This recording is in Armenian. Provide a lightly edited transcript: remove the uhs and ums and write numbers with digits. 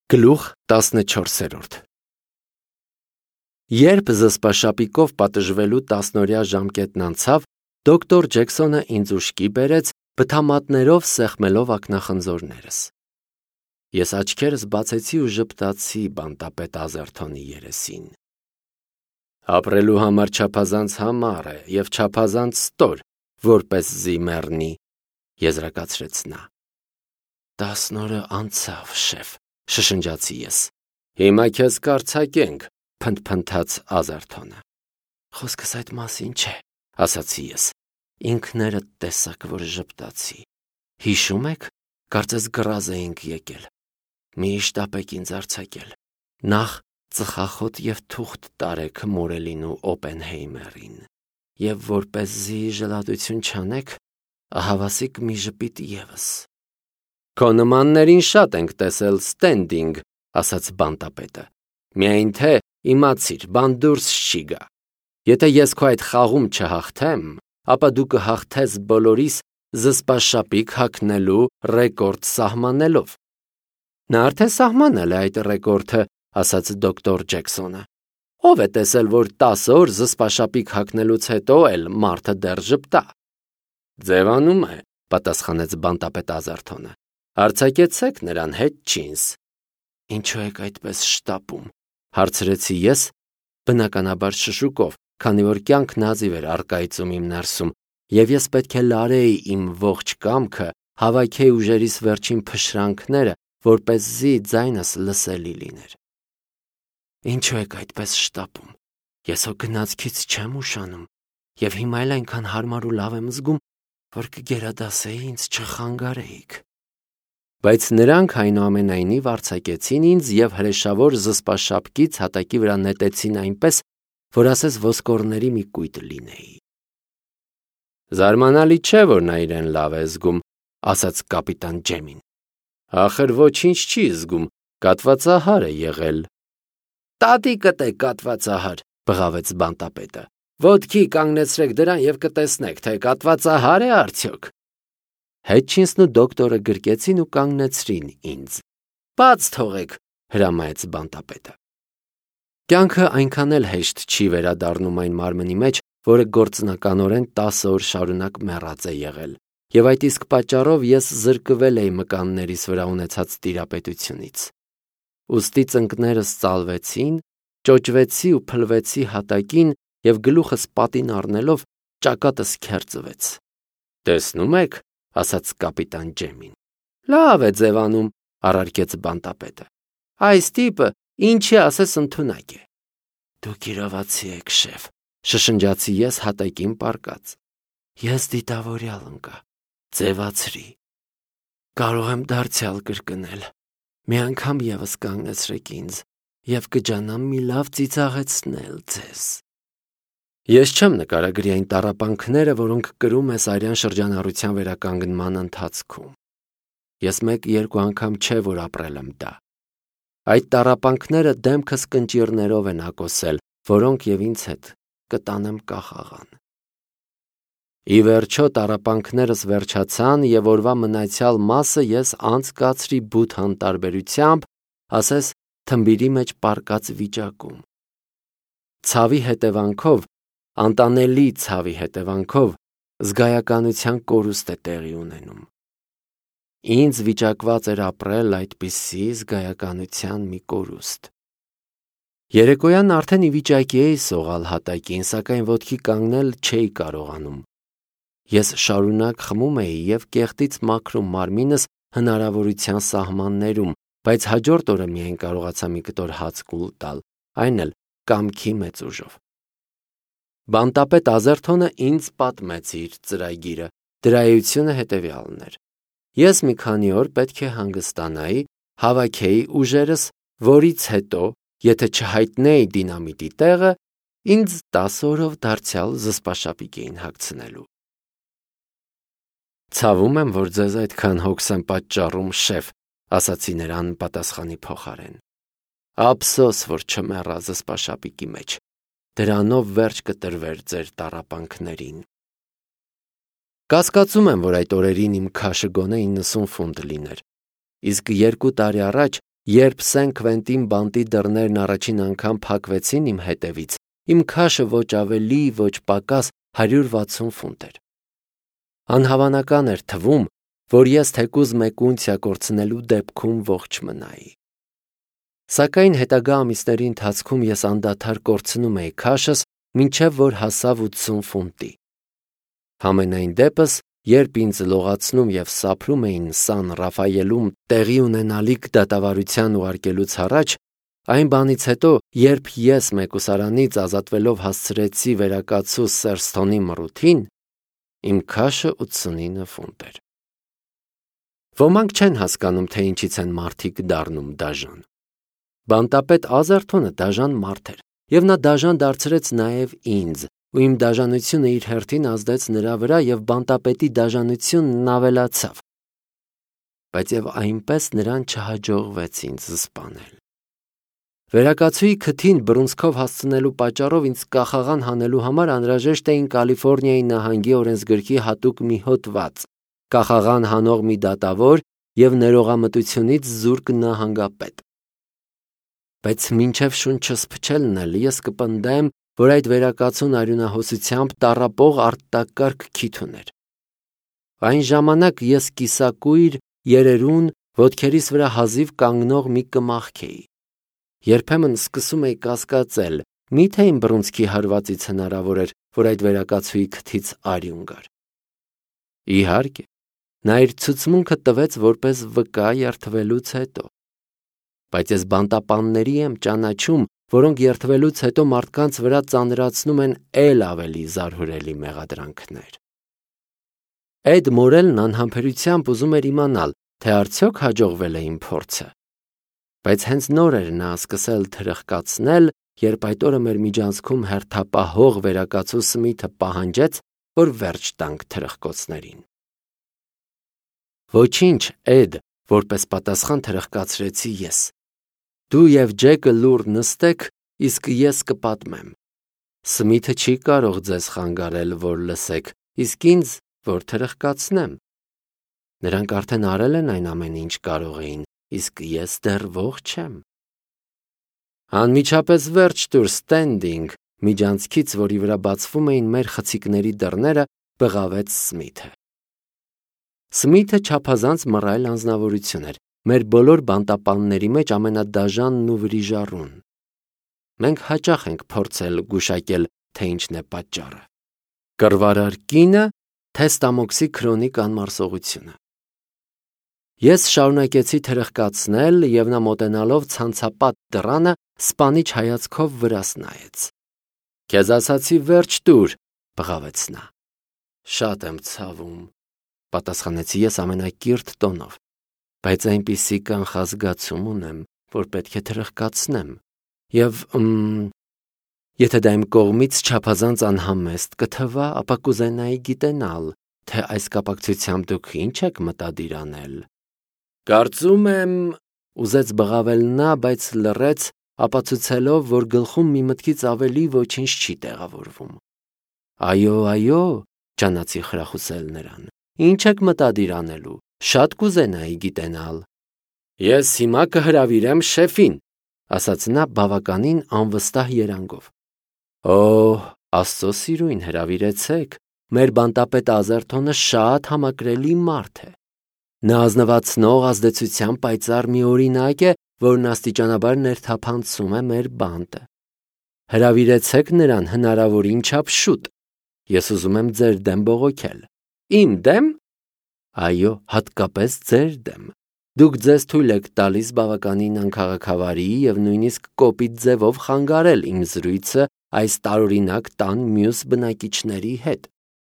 Գլուխ 14 Երբ զսպաշապիկով պատժվելու 10-օրյա ժամկետն անցավ, դոկտոր Ջեքսոնը ինձ ուշքի բերեց, բթամատներով սեղմելով ակնախնձորներս։ Ես աչքերս բացեցի ու ժպտացի բանտապետ Ազերթոնի երեսին։ Ապրելու համար չափազանց համառ է և չափազանց ստոր, որպեսզի մեռնի, եզրակացրեց նա։ 10 օրը անցավ, շեֆ, շշնջացի ես։ Հիմա քեզ կարձակենք, փնթփնթաց Ազերթոնը։ Խոսքս այդ մասին չէ, ասացի ես։ Ինքներդ տեսաք, որ ժպտացի։ Հիշում եք, կարծես գրազ էինք եկել։ Միշտ ապեք ինձ արձակել։ Նախ ծխախոտ և թուղթ տարեք Մորելին ու Օպենհեյմերին։ Եվ որպեսզի ժլատություն չանեք, ահավասիկ մի ժպիտ ևս։ Քո նմաններին շատ ենք տեսել ստենդինգ, ասաց բանտապետը։ Միայն թե իմացիր, բան դուրս չի գա։ Եթե ես քո այդ խաղում չհաղթեմ, ապա դու կհաղթես բոլորիս զսպաշապիկ հագնելու ռեկորդ սահմանելով։ Նա արդեն սահմանել է այդ ռեկորդը, ասաց դոկտոր Ջեքսոնը։ Ով է տեսել, որ 10 օր զսպաշապիկ հագնելուց հետո էլ մարդը դեռ ժպտա։ Ձևանում է, պատասխանեց բանտապետ Ազերթոնը։ Արձակեցեք նրան հետ ջինս։ Ինչու եք այդպես շտապում, հարցրեցի ես, բնականաբար շշուկով, քանի որ կյանքն հազիվ էր առկայծում իմ ներսում, և ես պետք է լարեի իմ ողջ կամքը, հավաքեի ուժերիս վերջին փշրանքները, որպեսզի ձայնս լսելի լիներ։ Ինչու եք այդպես շտապում։ Ես հո գնացքից չեմ ուշանում, և հիմա էլ այնքան հարմար ու լավ եմ զգում, որ կգերադասեի ինձ չխանգարեիք։ Բայց նրանք այնուամենայնիվ արձակեցին ինձ և հրեշավոր զսպաշապկից հատակի վրա նետեցին այնպես, որ ասես ոսկորների մի կույտ լինեի։ Զարմանալի չէ, որ նա իրեն լավ է զգում, ասաց կապիտան Ջեմին։ Ախր ոչինչ չի զգում, կատվածահար է եղել։ Տատիկդ է կատվածահար, բղավեց բանտապետը։ Ոտքի կանգնեցրեք դրան և կտեսնեք, թե կատվածահար է արդյոք։ Հետչինսն ու դոկտորը գրկեցին ու կանգնեցրին ինձ։ Բաց թողեք, հրամայեց բանտապետը։ Կյանքը այնքան էլ հեշտ չի վերադառնում այն մարմնի մեջ, որը գործնականորեն 10 օր շարունակ մեռած է եղել, և այդ իսկ պատճառով ես զրկվել էի մկաններիս վրա ունեցած տիրապետությունից։ Ուստի ծնկներս ծալվեցին, ճոճվեցի ու փլվեցի հատակին և գլուխս պատին առնելով ճակատս քերծվեց։ Տեսնում եք, ասաց կապիտան Ջեմին։ Լավ է ձևանում, առարկեց բանտապետը։ Այս տիպը ինչի ասես ընդունակ է։ Դուք իրավացի եք, շեֆ, շշնջացի ես հատակին պառկած։ Ես դիտավորյալ ընկա, ձևացրի։ Կարող եմ դարձյալ կրկնել։ Մի անգամ ևս կանգնեցրեք ինձ և կջանամ մի լավ ծիծաղեցնել ձեզ։ Ես չեմ նկարագրի այն տառապանքները, որոնք կրում ես արյան շրջանառության վերականգնման ընթացքում։ Ես 1-2 անգամ չէ, որ ապրել եմ դա։ Այդ տառապանքները դեմքս կնճիռներով են ակոսել, որոնք և ինձ հետ կտանեմ կախաղան։ Ի վերջո տառապանքներս վերջացան և օրվա մնացյալ մասը ես անցկացրի բութ անտարբերությամբ, ասես թմբիրի մեջ պառկած վիճակում։ Ցավի հետևանքով, անտանելի ցավի հետևանքով զգայականության կորուստ է տեղի ունենում։ Ինձ վիճակված էր ապրել այդպիսի զգայականության մի կորուստ։ Երեկոյան արդեն ի վիճակի էի սողալ հատակին, սակայն ոտքի կանգնել չէի կարողանում։ Ես շարունակ խմում էի և կեղտից մաքրում մարմինս հնարավորության սահմաններում, բայց հաջորդ օրը միայն կարողացա մի կտոր հաց կուլ տալ, այն էլ կամքի մեծ ուժով։ Բանտապետ Ազերթոնը ինձ պատմեց իր ծրագիրը, դրա էությունը հետևյալն էր։ Ես մի քանի օր պետք է հանգստանայի, հավաքեի ուժերս, որից հետո, եթե չհայտնեի դինամիտի տեղը, ինձ 10 օրով դարձյալ զսպաշապիկ էին հագցնելու։ Ցավում եմ, որ ձեզ այդքան հոգս եմ պատճառում, շեֆ, ասացի նրան պատասխանի փոխարեն։ Ափսոս, որ չմեռա զսպաշապիկի մեջ։ Դրանով վերջ կտրվեր ձեր տառապանքներին։ Կասկածում եմ, որ այդ օրերին իմ քաշը գոնե 90 ֆունտ լիներ, իսկ 2 տարի առաջ Երբ Սեն Քվենտին բանտի դռներն առաջին անգամ փակվեցին իմ հետևից, իմ քաշը ոչ ավելի, ոչ պակաս 160 ֆունտ էր։ Անհավանական էր թվում, որ ես թեկուզ մեկ ունցիա կորցնելու դեպքում ողջ մնայի։ Սակայն հետագա ամիսների ընթացքում ես անդադար կորցնում էի քաշս, մինչև որ հասավ 80 ֆունտի։ Համենայն դեպս, երբ ինձ լողացնում և սափրում էին Սան Ռաֆայելում տեղի ունենալիք դատավարության ուղարկելուց առաջ, այն բանից հետո, երբ ես մեկուսարանից ազատվելով հասցրեցի վերակացու Սերսթոնի մռութին, իմ քաշը 89 ֆունտ էր։ Ոմանք չեն հասկանում, թե ինչից են մարդիկ դառնում դաժան։ Բանտապետ Ազերթոնը դաժան մարդ էր, և նա դաժան դարձրեց նաև ինձ, ու իմ դաժանությունը իր հերթին ազդեց նրա վրա, և բանտապետի դաժանությունն ավելացավ։ Բայց և այնպես նրան չհաջողվեց ինձ սպանել։ Վերակացուի քթին բռունցքով հասցնելու պատճառով ինձ կախաղան հանելու համար անհրաժեշտ էին Կալիֆոռնիայի նահանգի օրենսգրքի հատուկ մի հոդված, կախաղան հանող մի դատավոր և ներողամտությունից զուրկ նահանգապետ։ Բայց մինչև շունչս փչելն էլ ես կպնդեմ, որ այդ վերակացուն արյունահոսությամբ տառապող արտակարգ քիթ ուներ։ Այն ժամանակ ես կիսակույր, երերուն, ոտքերիս վրա հազիվ կանգնող մի կմախք էի։ Երբեմն սկսում էի կասկածել, միթե իմ բռունցքի հարվածից հնարավոր էր, որ այդ վերակացուի քթից արյուն գար։ Իհարկե, նա իր ցուցմունքը տվեց որպես վկա երդվելուց հետո։ Բայց ես բանտապանների եմ ճանաչում, որոնք երդվելուց հետո մարդկանց վրա ծանրացնում են էլ ավելի զարհուրելի մեղադրանքներ։ Էդ Մորելն անհամբերությամբ ուզում էր իմանալ, թե արդյոք հաջողվել է իմ փորձը։ Բայց հենց նոր էր նա սկսել թրխկացնել, երբ այդ օրը մեր միջանցքում հերթապահող վերակացու Սմիթը պահանջեց, որ վերջ տանք թրխկոցներին։ Ոչինչ, Էդ, որպես պատասխան թրխկացրեցի ես։ Դու և Ջեկը լուռ նստեք, իսկ ես կպատմեմ։ Սմիթը չի կարող ձեզ խանգարել, որ լսեք, իսկ ինձ, որ թրխկացնեմ։ Նրանք արդեն արել են այն ամեն ինչ կարող էին, իսկ ես դեռ ողջ եմ։ Անմիջապես վերջ տուր, Ստենդինգ, միջանցքից, որի վրա բացվում էին մեր խցիկների դռները, բղավեց Սմիթը։ Սմիթը չափազանց մռայլ անձնավորություն էր, մեր բոլոր բանտապանների մեջ ամենադաժանն ու վրիժառուն։ Մենք հաճախ ենք փորձել գուշակել, թե ինչն է պատճառը։ Կռվարար կինը, թե Ստամոքսի քրոնիկ անմարսողությունը։ Ես շարունակեցի թրխկացնել, և նա մոտենալով ցանցապատ դռանը սպանիչ հայացքով վրաս նայեց։ Քեզ ասացի վերջ տուր, բղավեց նա։ Շատ եմ ցավում, պատասխանեցի ես ամենակիրթ տոնով, բայց այնպիսի կանխազգացում ունեմ, որ պետք է թրխկացնեմ, և եթե դա իմ կողմից չափազանց անհամեստ կթվա, ապա կուզենայի գիտենալ, թե այս կապակցությամբ դուք ինչ եք մտադիր անել։ Կարծում եմ, ուզեց բղավել նա, բայց լռեց, ապացուցելով, որ գլխում մի մտքից ավելի ոչինչ չի տեղավորվում։ Այո, ճանաչի խրախուսել նրան։ Ինչ եք մտադիր անելու, շատ կուզենայի գիտենալ։ Ես հիմա կհրավիրեմ շեֆին, ասաց նա բավականին անվստահ երանգով։ Օհ, Աստծո սիրույն, հրավիրեցեք, մեր բանտապետ Ազերթոնը շատ համակրելի մարդ է։ Նա ազնվացնող ազդեցության պայծառ մի օրինակ է, որն աստիճանաբար ներթափանցում է մեր բանտը։ Հրավիրեցեք նրան հնարավորին չափ շուտ։ Ես ուզում եմ ձեր դեմ բողոքել։ Իմ դեմ։ Այո, հատկապես ձեր դեմ։ Դուք ձեզ թույլ եք տալիս բավականին անքաղաքավարի և նույնիսկ կոպիտ ձևով խանգարել իմ զրույցը այս տարօրինակ տան մյուս բնակիչների հետ։